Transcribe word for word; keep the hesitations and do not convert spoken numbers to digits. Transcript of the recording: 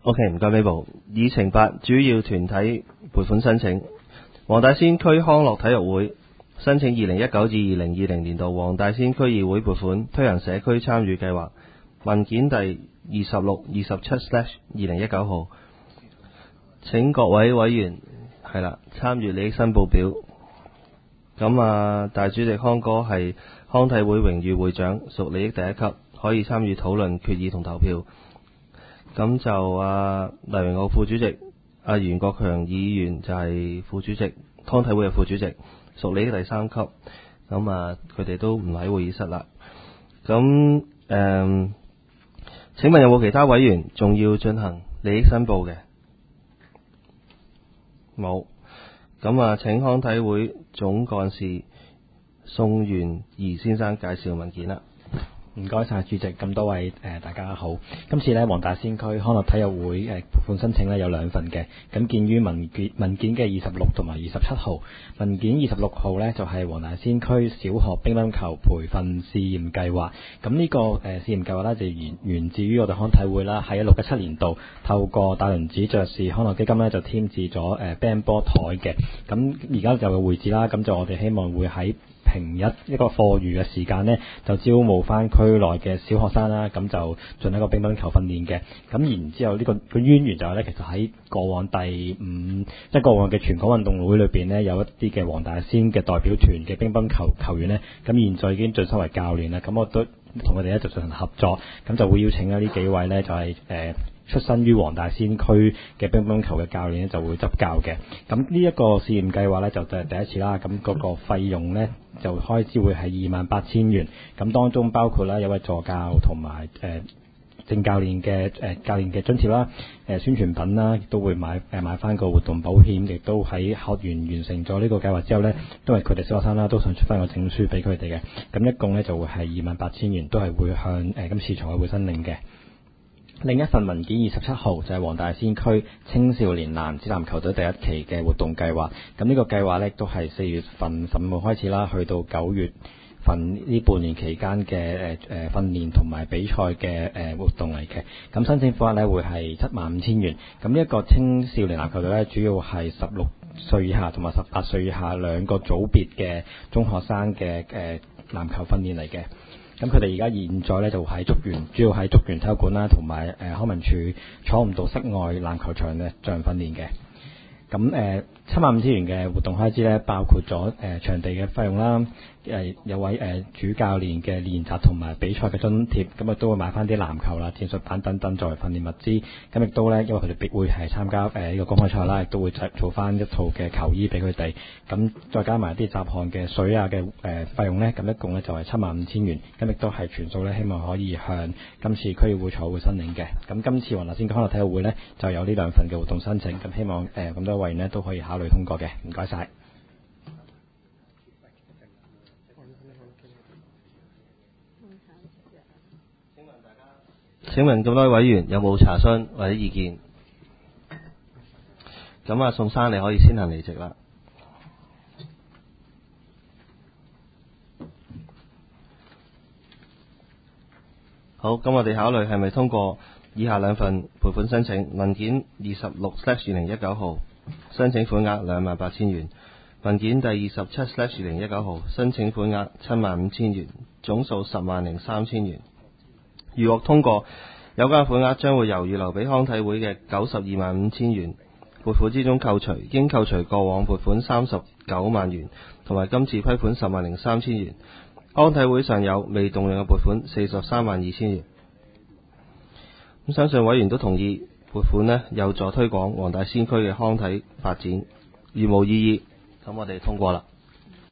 OK， 唔該，Mabel。議程八主要團體撥款申請，黃大仙區康樂體育會申請二零一九至二零二零年度黃大仙區議會撥款推行社區參與計劃，文件第二十六、二十七 slash 二零一九號。請各位委員係啦參與利益申報表。咁啊，大主席康哥係康體會榮譽會長，屬利益第一級，可以參與討論決議同投票。咁就啊，黎榮浩副主席，阿、啊、袁國強議員就係副主席，康體會嘅副主席，屬利益第三級。咁啊，佢哋都唔喺會議室啦。咁誒、嗯，請問有冇其他委員仲要進行利益申報嘅？冇。咁啊，請康體會總幹事宋元儀先生介紹文件啦。 唔該晒主席，咁多位誒、呃、大家好。今次呢，黃大仙區康樂體育會誒撥款申請呢有兩份嘅，咁見於文件文件嘅二十六同埋二十七號。文件二十六號呢，就係、是、黃大仙區小學乒乓球培訓試驗計劃。咁呢、這個誒、呃、試驗計劃呢，就源源自於我哋康體會啦，喺六一七年度透過大輪子爵士康樂基金呢，就添置咗誒乒乓波台嘅。咁而家就有個會址啦，咁就我哋希望會喺平日一個課餘嘅時間呢，就招募翻區內嘅小學生啦，咁就進行一個乒乓球訓練嘅。咁然之後呢、這個個淵源就係呢，其實喺過往第五即係過往嘅全港運動會裏邊呢，有一啲嘅黃大仙嘅代表團嘅乒乓球球員呢，咁現在已經晉身為教練啦。咁我都同佢哋咧就進行合作，咁就會邀請咗呢幾位呢，就係、是、誒。呃出身於黃大仙區嘅乒乓球嘅教練就會執教嘅。咁呢一個試驗計劃呢，就係第一次啦。咁嗰個費用呢，就開支會係二萬八千元。咁當中包括啦有位助教同埋誒正教練嘅誒、呃、教練嘅津貼啦，誒、呃、宣傳品啦，亦都會買誒、呃、買翻個活動保險，亦都喺學員完成咗呢個計劃之後呢，因為佢哋小學生啦都想出翻個證書俾佢哋嘅。咁一共呢，就會係二萬八千元，都係會向誒、呃、今次財委會申領嘅。另一份文件二十七號就係黃大仙區青少年男子籃球隊第一期嘅活動計劃。咁呢個計劃呢，都係四月份十五號開始啦，去到九月份呢半年期間嘅誒誒訓練同埋比賽嘅誒活動嚟嘅。咁申請款額呢會係七萬五千元。咁呢一個青少年籃球隊呢，主要係十六歲以下同埋十八歲以下兩個組別嘅中學生嘅誒籃球訓練嚟嘅。咁佢哋而家現在咧就喺竹園，主要喺竹園體育館啦，同埋誒康文署坐唔到室外籃球場咧進行訓練嘅。咁誒七萬五千元嘅活動開支咧，包括咗誒、呃、場地嘅費用啦，誒、呃、有位誒、呃、主教練嘅練習同埋比賽嘅津貼，咁啊都會買翻啲籃球啦、戰術板等等作為訓練物資。咁亦都咧，因為佢哋必會係參加誒呢、呃這個公開賽啦，亦都會做翻一套嘅球衣俾佢哋。咁再加埋啲雜項嘅水啊嘅誒、呃、費用咧，咁一共咧就係七萬五千元。咁亦都係全數咧，希望可以向今次區議會財會申領嘅。咁今次黃大仙康樂體育會咧就有呢兩份嘅活動申請，咁希望誒咁多位呢都可以考慮通過嘅，唔該晒。 請問咁多位委員有冇查詢或者意見？咁啊，宋生你可以先行離席啦。好，咁我哋考慮係咪通過以下兩份撥款申請。文件二十六 slash 二零一九號，申請款額兩萬八千元。文件第二十七 slash 二零一九號，申請款額七萬五千元，總數十萬零三千元。如獲通過，有關款額將會由預留俾康體會嘅九十二萬五千元撥款之中扣除，經扣除過往撥款三十九萬元，同埋今次批款十萬零三千元。康體會尚有未動用嘅撥款四十三萬二千元。咁相信委員都同意撥款呢有助推廣黃大仙區嘅康體發展，如無異議，咁我哋通過啦。